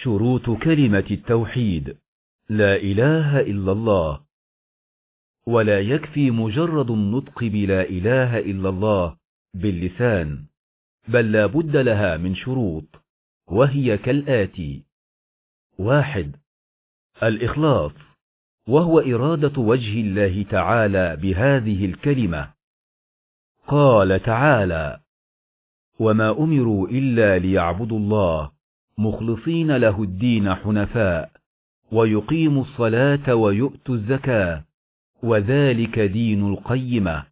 شروط كلمة التوحيد: لا إله إلا الله. ولا يكفي مجرد النطق بلا إله إلا الله باللسان، بل لا بد لها من شروط، وهي كالآتي: 1. الإخلاص، وهو إرادة وجه الله تعالى بهذه الكلمة. قال تعالى: وما أمروا إلا ليعبدوا الله مخلصين له الدين حنفاء ويقيموا الصلاة ويؤتوا الزكاة وذلك دين القيمة.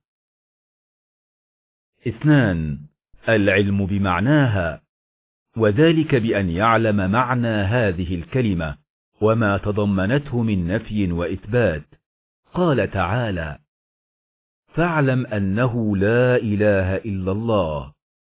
2. العلم بمعناها، وذلك بأن يعلم معنى هذه الكلمة وما تضمنته من نفي وإثبات. قال تعالى: فاعلم أنه لا إله إلا الله.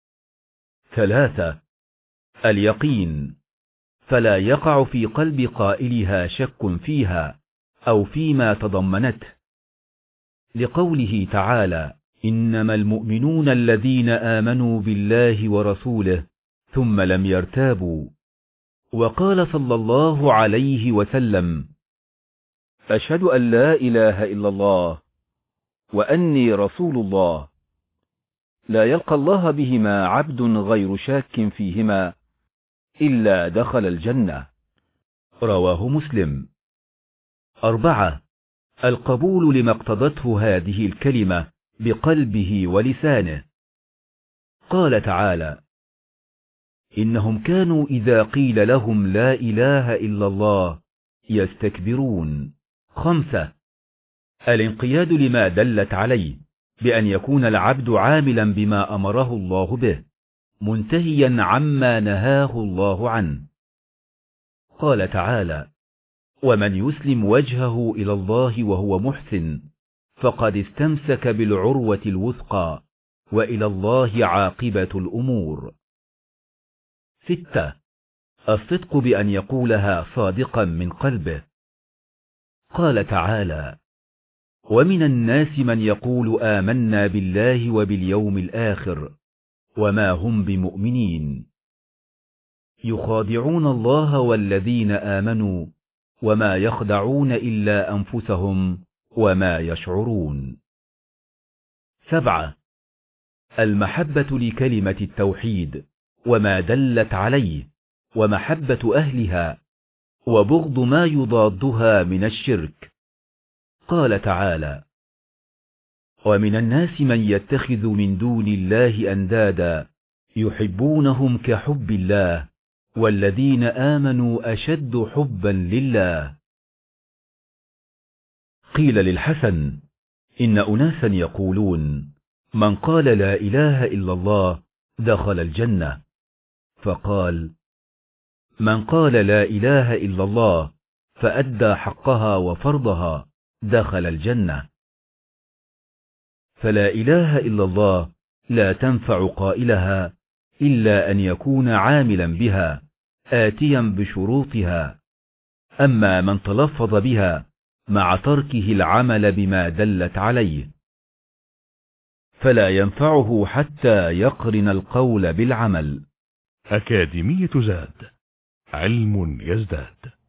3. اليقين، فلا يقع في قلب قائلها شك فيها أو فيما تضمنته، لقوله تعالى: إنما المؤمنون الذين آمنوا بالله ورسوله ثم لم يرتابوا. وقال صلى الله عليه وسلم: أشهد أن لا إله إلا الله وأني رسول الله، لا يلقى الله بهما عبد غير شاك فيهما إلا دخل الجنة. رواه مسلم. 4. القبول لما اقتضته هذه الكلمة بقلبه ولسانه. قال تعالى: إنهم كانوا إذا قيل لهم لا إله إلا الله يستكبرون. 5. الانقياد لما دلت عليه، بأن يكون العبد عاملا بما أمره الله به، منتهيا عما نهاه الله عنه. قال تعالى: ومن يسلم وجهه إلى الله وهو محسن فقد استمسك بالعروة الوثقى وإلى الله عاقبة الأمور. 6. الصدق بأن يقولها صادقا من قلبه. قال تعالى: ومن الناس من يقول آمنا بالله وباليوم الآخر وما هم بمؤمنين، يخادعون الله والذين آمنوا وما يخدعون إلا أنفسهم وما يشعرون. 7. المحبة لكلمة التوحيد وما دلت عليه، ومحبة أهلها، وبغض ما يضادها من الشرك. قال تعالى: ومن الناس من يتخذ من دون الله أندادا يحبونهم كحب الله والذين آمنوا أشد حبا لله. قيل للحسن: إن أناسا يقولون من قال لا إله إلا الله دخل الجنة، فقال: من قال لا إله إلا الله فأدى حقها وفرضها دخل الجنة. فلا إله إلا الله لا تنفع قائلها إلا أن يكون عاملا بها آتيا بشروطها، أما من تلفظ بها مع تركه العمل بما دلت عليه فلا ينفعه حتى يقرن القول بالعمل. أكاديمية زاد، علم يزداد.